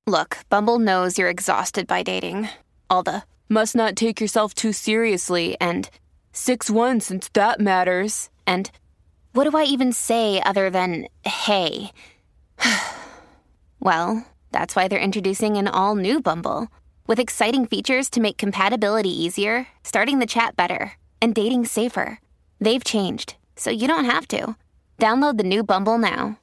Look, Bumble knows you're exhausted by dating. All the must not take yourself too seriously and 6'1" since that matters. And what do I even say other than hey? Well, that's why they're introducing an all-new Bumble with exciting features to make compatibility easier, starting the chat better, and dating safer. They've changed, so you don't have to. Download the new Bumble now.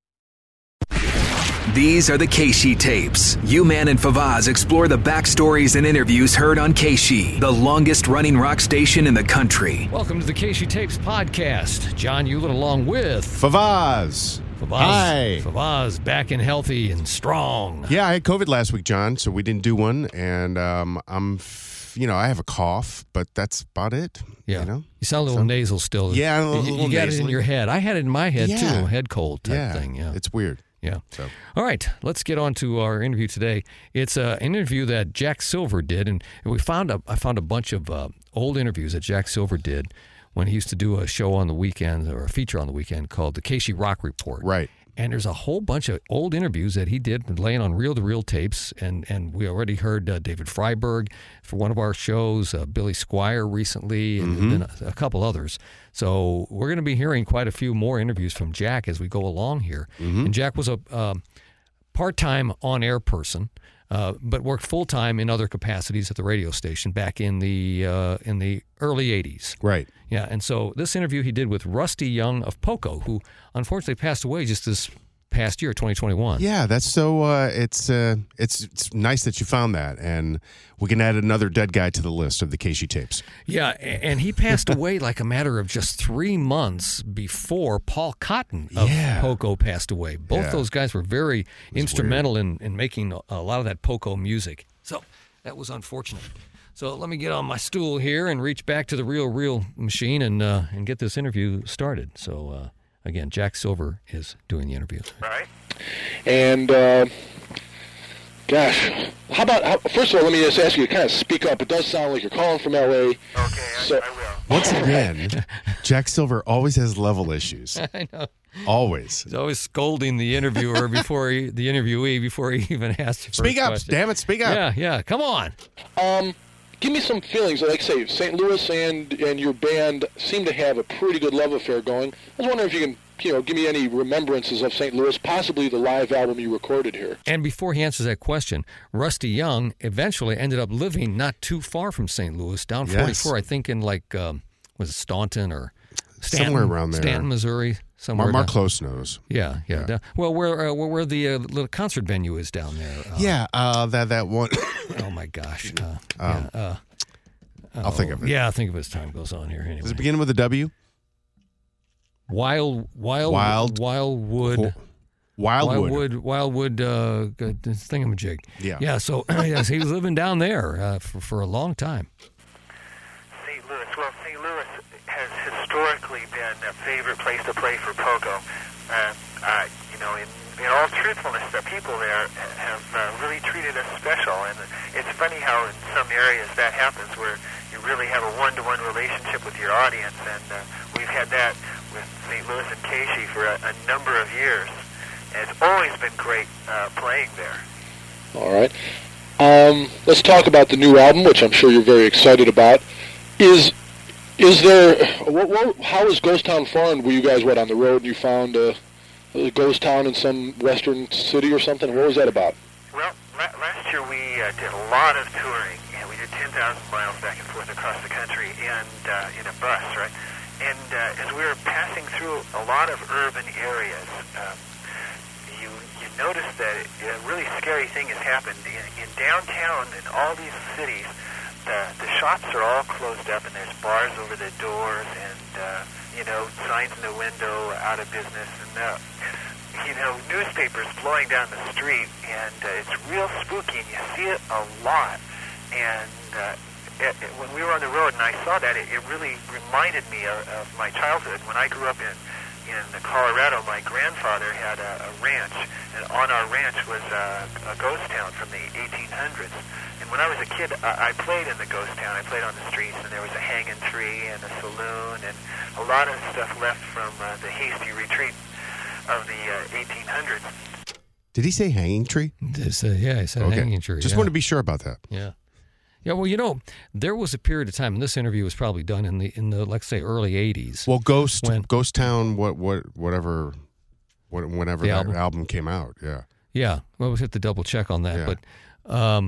These are the Keishi tapes. U-Man and Favaz explore the backstories and interviews heard on Keishi, the longest-running rock station in the country. Welcome to the Keishi Tapes podcast. John Hewlett along with Favaz. Hi. Favaz, back and healthy and strong. Yeah, I had COVID last week, John, so we didn't do one, and I have a cough, but that's about it. Yeah. You know? You sound a little nasal still. Yeah, a little You got nasally. it in your head. I had it in my head, too, head cold type thing. Yeah, it's weird. Yeah. So. All right, let's get on to our interview today. It's an interview that Jack Silver did, and I found a bunch of old interviews that Jack Silver did when he used to do a show on the weekend, or a feature on the weekend, called the Keishi Rock Report. Right. And there's a whole bunch of old interviews that he did laying on reel-to-reel tapes, and we already heard David Freiberg for one of our shows, Billy Squier recently, and then a couple others. So we're going to be hearing quite a few more interviews from Jack as we go along here. And Jack was a part-time on-air person, but worked full-time in other capacities at the radio station back in the early 80s. Right. Yeah, and so this interview he did with Rusty Young of Poco, who unfortunately passed away just this past year, 2021. Yeah, that's so. It's nice that you found that, and we can add another dead guy to the list of the Keishi tapes. Yeah, and he passed away like a matter of just 3 months before Paul Cotton of Poco passed away. Both those guys were very instrumental in making a lot of that Poco music. So that was unfortunate. So let me get on my stool here and reach back to the reel machine and get this interview started. So again, Jack Silver is doing the interview. Right. And gosh, first of all, let me just ask you to kind of speak up. It does sound like you're calling from L.A. Okay, so, I will. Once again, Jack Silver always has level issues. I know. Always. He's always scolding the interviewer before the interviewee before he even asks. Speak up, damn it! Speak up. Yeah. Come on. Give me some feelings. Like I say, St. Louis and your band seem to have a pretty good love affair going. I was wondering if you can, give me any remembrances of St. Louis, possibly the live album you recorded here. And before he answers that question, Rusty Young eventually ended up living not too far from St. Louis, down 44, I think in was it Staunton or Stanton? Somewhere around there. Stanton, Missouri. Somewhere Mark Close knows. Yeah. Well, where the little concert venue is down there. That one. Oh my gosh. I'll think of it. Yeah, I'll think of it as time goes on here. Anyway. Does it begin with a W? Wildwood. Thingamajig. Yeah. So yes, he was living down there for a long time. St. Louis. Well, St. Louis has historically been a favorite place to play for Pogo. In all truthfulness, the people there have really treated us special, and it's funny how in some areas that happens where you really have a one-to-one relationship with your audience, and we've had that with St. Louis and Keishi for a number of years. And it's always been great playing there. All right. Let's talk about the new album, which I'm sure you're very excited about. Is there? How is Ghost Town Foreign? Were you guys on the road and you found a ghost town in some western city or something? What was that about? Well, last year we did a lot of touring, and we did 10,000 miles back and forth across the country, and in a bus, right? And as we were passing through a lot of urban areas, you notice that a really scary thing has happened in downtown. In all these cities, the shops are all closed up, and there's bars over the doors, and signs in the window, out of business, and newspapers blowing down the street, and it's real spooky, and you see it a lot. And when we were on the road and I saw that, it really reminded me of my childhood. When I grew up in Colorado, my grandfather had a ranch, and on our ranch was a ghost town from the 1800s. And when I was a kid, I played in the ghost town. I played on the streets, and there was a hanging tree and a saloon and a lot of stuff left from the hasty retreat of the 1800s. Did he say hanging tree? Yeah, he said hanging tree. Just wanted to be sure about that. Yeah. Yeah, well, there was a period of time, and this interview was probably done in the let's say early '80s. Well, Ghost Town, whenever that album came out, yeah. Yeah, well, we have to double check on that, but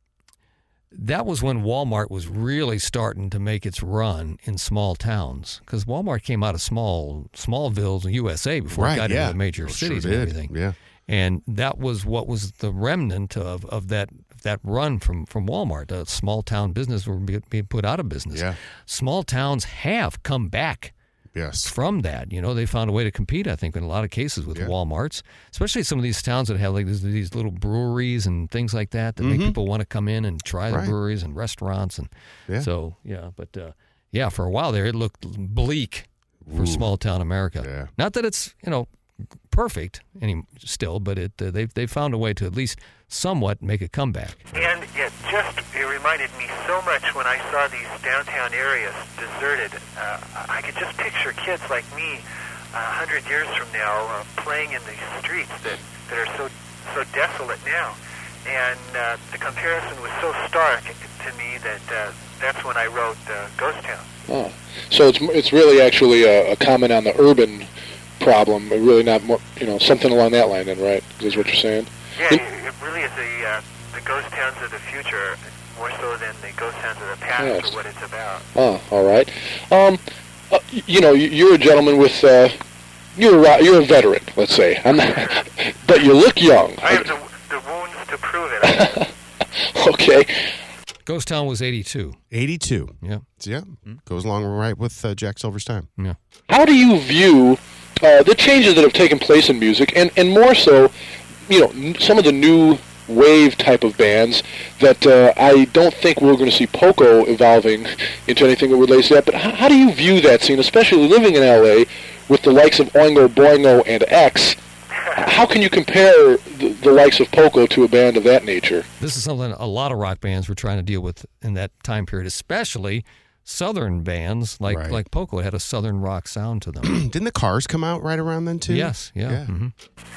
that was when Walmart was really starting to make its run in small towns, because Walmart came out of smallvilles in USA before it got into the major cities and everything. Yeah. And that was what was the remnant of that run from Walmart. Small town business were being put out of business. Yeah. Small towns have come back from that. They found a way to compete, I think, in a lot of cases with Walmarts, especially some of these towns that have like these little breweries and things like that make people want to come in and try the breweries and restaurants. And so, for a while there, it looked bleak for small town America. Yeah. Not that it's, perfect still, but they found a way to at least somewhat make a comeback. And it reminded me so much when I saw these downtown areas deserted. I could just picture kids like me 100 years from now playing in these streets that are so desolate now. And the comparison was so stark to me that that's when I wrote Ghost Town. Oh, so it's really actually a comment on the urban problem, really not more, something along that line then, right? Is what you're saying? Yeah, it really is the ghost towns of the future, more so than the ghost towns of the past, or what it's about. Oh, all right. You're a gentleman with, you're a veteran, let's say. I'm not, but you look young. I have the wounds to prove it. Okay. Ghost Town was 82. 82. Yeah. Yeah. Goes along right with Jack Silver's time. Yeah. How do you view the changes that have taken place in music, and more so, some of the new wave type of bands that I don't think we're going to see Poco evolving into anything that relates to that, but how do you view that scene, especially living in L.A. with the likes of Oingo Boingo and X? How can you compare the likes of Poco to a band of that nature? This is something a lot of rock bands were trying to deal with in that time period, especially Southern bands like Poco. It had a Southern rock sound to them. Didn't the Cars come out right around then, too? Yes, yeah. Mm-hmm.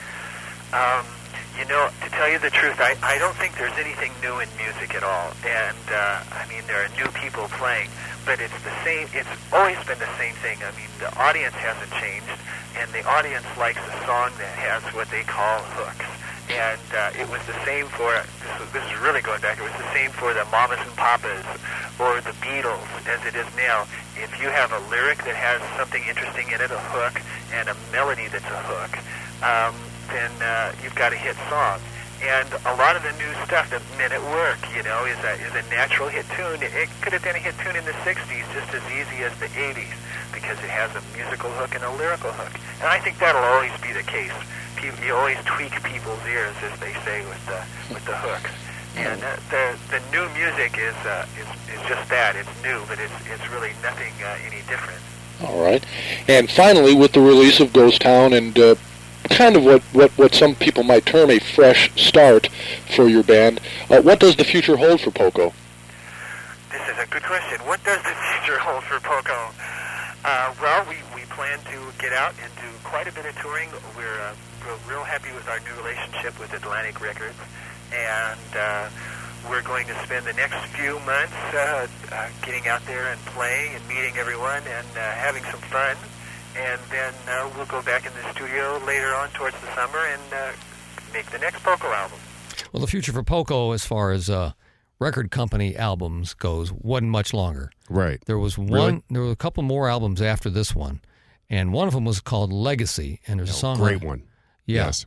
To tell you the truth, I don't think there's anything new in music at all. And, there are new people playing, but it's the same. It's always been the same thing. I mean, the audience hasn't changed, and the audience likes a song that has what they call hooks. And it was the same for, this is really going back, it was the same for the Mamas and Papas or the Beatles as it is now. If you have a lyric that has something interesting in it, a hook, and a melody that's a hook, then you've got a hit song. And a lot of the new stuff, the Men at Work, is a natural hit tune. It could have been a hit tune in the 60s just as easy as the 80s because it has a musical hook and a lyrical hook. And I think that'll always be the case. You always tweak people's ears, as they say, with the hooks. And the new music is just that. It's new, but it's really nothing any different. All right. And finally, with the release of Ghost Town and kind of what some people might term a fresh start for your band, what does the future hold for Poco? This is a good question. What does the future hold for Poco? Well, we plan to get out and do quite a bit of touring. We're real happy with our new relationship with Atlantic Records, and we're going to spend the next few months getting out there and playing and meeting everyone and having some fun. And then we'll go back in the studio later on towards the summer and make the next Poco album. Well, the future for Poco, as far as record company albums goes, wasn't much longer. Right. There was There were a couple more albums after this one, and one of them was called Legacy, and there's a song. Great one. Yeah. Yes.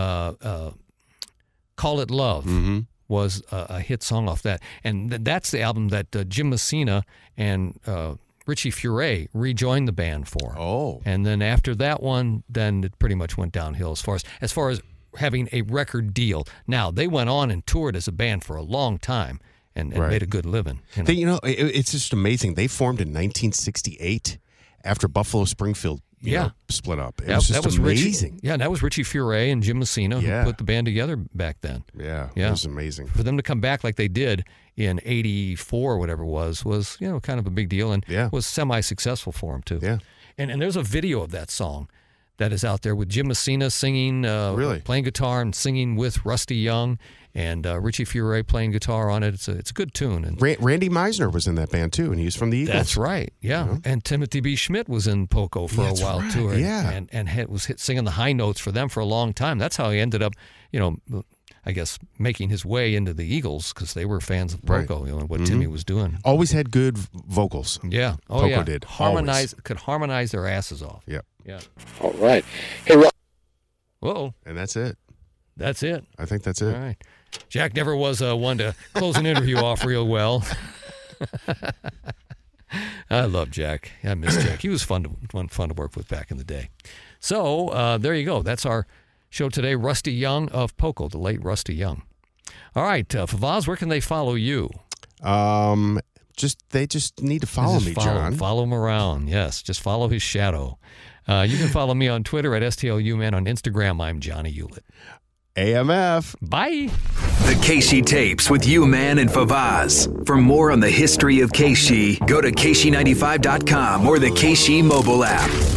Call It Love was a hit song off that, and that's the album that Jim Messina and Richie Furay rejoined the band for. Oh. And then after that one, then it pretty much went downhill as far as having a record deal. Now, they went on and toured as a band for a long time and made a good living. It's just amazing. They formed in 1968 after Buffalo Springfield split up. It was just amazing. And that was Richie Furay and Jim Messina who put the band together back then. Yeah, it was amazing. For them to come back like they did in 84 or whatever it was kind of a big deal and was semi-successful for them too. Yeah. And there's a video of that song that is out there with Jim Messina singing, playing guitar and singing with Rusty Young, and Richie Furay playing guitar on it. It's a good tune. And Randy Meisner was in that band too, and he's from the Eagles. That's right, yeah. You know? And Timothy B. Schmidt was in Poco for a while too, and was singing the high notes for them for a long time. That's how he ended up, I guess, making his way into the Eagles because they were fans of Poco, and what Timmy was doing. Always had good vocals. Yeah, Poco did. Could harmonize their asses off. Yep. Yeah. All right. Hey, Rob. Whoa. And that's it. That's it. I think that's it. All right. Jack never was one to close an interview off real well. I love Jack. I miss Jack. He was fun to work with back in the day. So there you go. That's our show today. Rusty Young of Poco, the late Rusty Young. All right, Favaz, where can they follow you? They just need to follow me, John. Follow him around. Yes, just follow his shadow. You can follow me on Twitter at STLUman. On Instagram, I'm Johnny Hewlett. AMF. Bye. The KSHE Tapes with U-Man and Favaz. For more on the history of KSHE, go to KSHE95.com or the KSHE mobile app.